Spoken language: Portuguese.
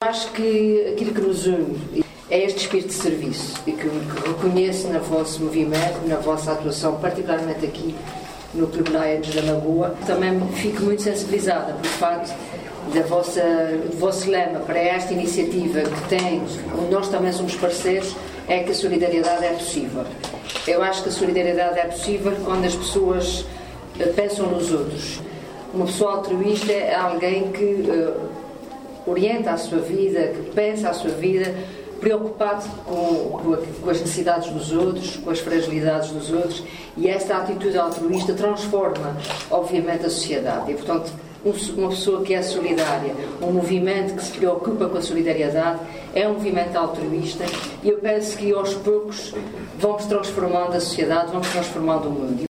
acho que aquilo que nos une é este espírito de serviço e que reconheço no vosso movimento, na vossa atuação, particularmente aqui no Clube Lions da Lagoa. Também fico muito sensibilizada pelo facto do vosso lema para esta iniciativa que tem, onde nós também somos parceiros, é que a solidariedade é possível. Eu acho que a solidariedade é possível quando as pessoas pensam nos outros. Uma pessoa altruísta é alguém que orienta a sua vida, que pensa a sua vida, preocupado com as necessidades dos outros, com as fragilidades dos outros, e esta atitude altruísta transforma, obviamente, a sociedade. E, portanto, uma pessoa que é solidária, um movimento que se preocupa com a solidariedade, é um movimento altruísta, e eu penso que aos poucos vamos transformando a sociedade, vamos transformando o mundo.